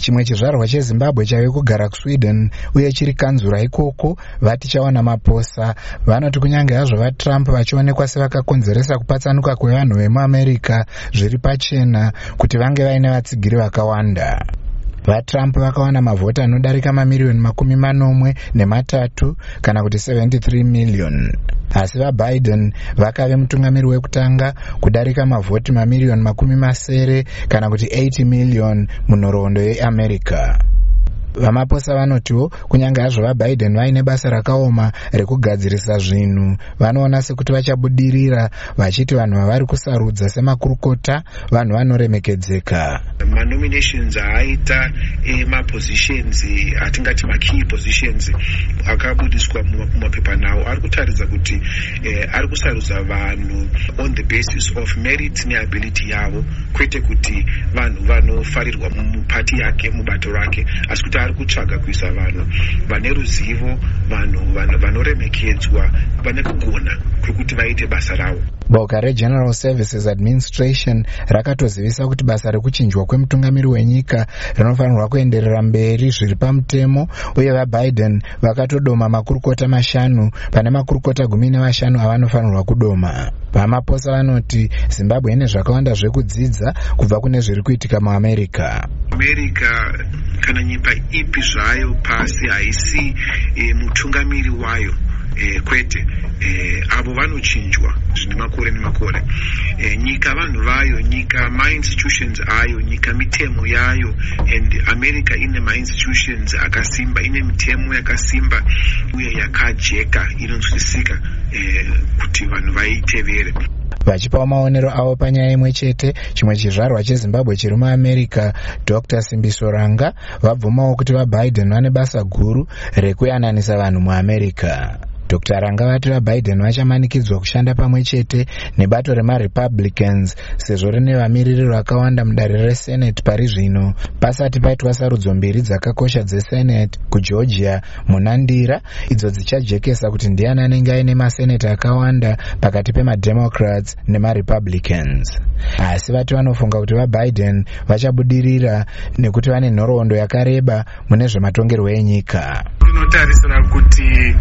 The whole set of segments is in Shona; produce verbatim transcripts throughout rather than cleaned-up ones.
Chimwe chizvarwa cheZimbabwe chave kugara kuSweden uye chiri kanzura ikoko vati chawana maposa. Vanoti kunyange hazvo vaTrump vachionekwa sevakakonzeresa kupatsanuka kwevanhu vemuAmerica zviri pachena kuti vange vaine vatsigiri vakawanda. VaTrump vakawana mavhoti anodarika mamiriyoni makumi manomwe nematatu kana kuti seventy-three million. Asi vaBiden vakave mutungamiri wekutanga kudarika mavhoti mamiriyoni makumi masere kana kuti eighty million munhoroondo yeAmerica. Vamaposa vanotiwo kunyange hazvo vaBiden vaine basa rakaoma rekugadzirisa zvinhu, vanoona sekuti vachabudirira vachiti vanhu vavari kusarudza semakurukota vanhu vanoremekedzeka. Manominations aita emapositions atingati makey positions akabudiswa mumapepa nawo ari kutaridza kuti eh, ari kusarudza vanhu on the basis of merit neability yavo, kwete kuti vanhu vanofarirwa mupati yake mubato rake, asi kuti ari kutsvaga kuisa vanhu vane ruzivo, vanhu vanoremekedzwa, vane kugona kwekuti vaite basa ravo. Boka reGeneral Services Administration rakatozivisa kuti basa rekuchinjwa kwemutungamiri wenyika rinofanirwa kuenderera mberi zviri pamutemo, uye vaBiden vakatodoma makurukota mashanu pane makurukota gumi nevashanu avanofanirwa kudoma. Vamaposa vanoti Zimbabwe ine zvakawanda zvekudzidza kubva kune zviri kuitika muAmerica. America kana nyika ipi zvayo pasi haisi e, mutungamiri wayo e, kwete e, avo vanochinjwa zvine makore nemakore. E, nyika vanhu vayo, nyika ma-institutions ayo, nyika mitemo yayo, and America ine ma-institutions akasimba, ine mitemo yakasimba uye yakajeka inonzwisisika e, kuti vanhu vaitevere. Vachipawo maonero avo panyaya imwe chete, chimwe chizvarwa cheZimbabwe chiri muAmerica, Doctor Simbiso Ranga, vabvumawo kuti vaBiden vane basa guru rekuyananisa vanhu muAmerica. Doctor Ranga vati vaBiden vachamanikidzwa kushanda pamwe chete nebato remaRepublicans sezvo rine vamiriri vakawanda mudare reSenate pari zvino, pasati paitwa sarudzo mbiri dzakakosha dzeSenate kuGeorgia muna Ndira, idzo dzichajekesa kuti ndiani anenge aine maseneta akawanda pakati pemaDemocrats nemaRepublicans. Asi vati vanofunga kuti vaBiden vachabudirira nekuti vane nhoroondo yakareba mune zvematongerwo enyika. Tinotarisira kuti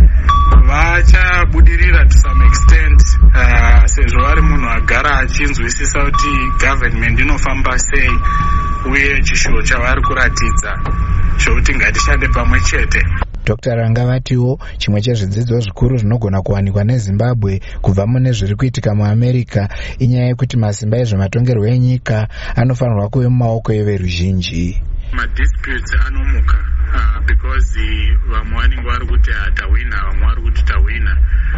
vachabudirira to some extent uh, sezvo vari munhu agara achinzwisisa kuti government inofamba sei uye chishuwo chavari kuratidza chokuti ngatishande pamwe chete. Doctor Ranga vatiwo chimwe chezvidzidzo zvikuru zvinogona kuwanikwa neZimbabwe kubva mune zviri kuitika muAmerica inyaya yekuti masimba ezvematongerwo enyika anofanirwa kuve mumaoko everuzhinji. Madisputes anomuka uh, because vamwe vanenge vari kuti hatawina, vamwe vari kuti tawina,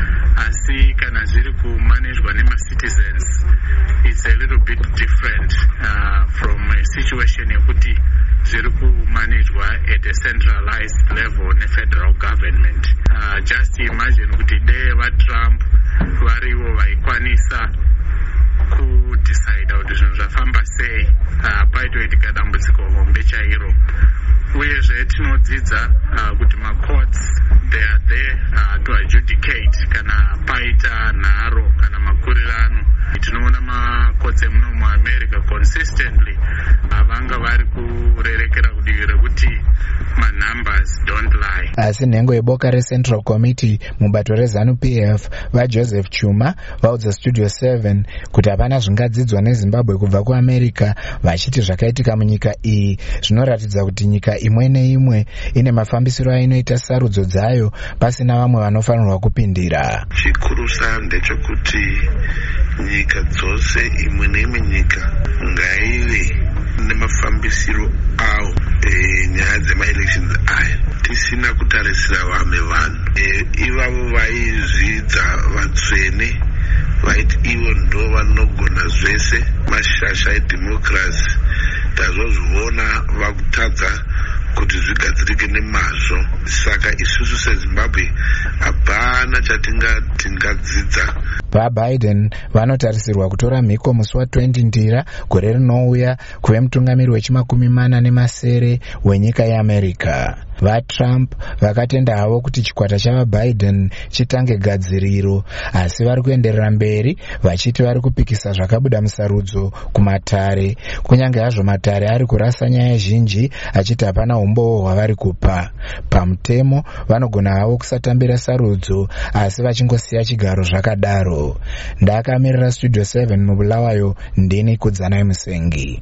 asi kana zviri kumanagwa nemacitizens it's a little bit different uh, from a situation yekuti zviri kumanagwa at a centralized level nefederal government. Uh, just imagine kuti dei vaTrump varivo vaikwanisa kudecide kuti zvinhu zvafamba sei, uh, paitoitika dambudziko hombe chairo. Uyezve tinodzidza uh, kuti macourts they are there uh, to adjudicate kana paita nharo kana makurirano. Tinoona macourts emuno muAmerica consistently vanga uh, vari kurerekera kudivi rekuti manumbers don't lie. Asi nhengo yeboka reCentral Committee mubato reZanu-P F vaJoseph Chuma vaudza Studio seven kuti hapana zvingadzidzwa neZimbabwe kubva kuAmerica, vachiti zvakaitika munyika iyi zvinoratidza kuti nyika imwe neimwe ine mafambisiro ainoita sarudzo dzayo pasina vamwe vanofanirwa kupindira. Chikurusa ndechekuti nyika dzose, imwe neimwe nyika ngaive nemafambisiro awo e, nyaya dzema-elections aya tisina kutarisira vamwe vanhu. E, ivavo vaizvidza vatsvene vaiti ivo ndo vanogona zvese, mashasha edemocracy. Tazozviona vakutadza kuti zvigadzirike nemazvo. Saka isusu seZimbabwe hapana chatingati gadzidza. VaBiden vanotarisirwa kutora mhiko musi wa20 ndira gore rinouya kuve mutungamiri wechimakumi mana nemasere wenyika yeAmerica. VaTrump vakatenda havo kuti chikwata chavaBiden chitange gadziriro, asi vari kuenderera mberi vachiti vari kupikisa zvakabuda musarudzo kumatare, kunyange hazvo matare ari kurasa nyaya zhinji achiti hapana umbowo hwavari kupa. Pamutemo vanogona havo kusatambira sarudzo asi vachingosiya chigaro zvakadaro. Ndakamirira Studio seven mubulawayo, ndini Kudzanai Musengi.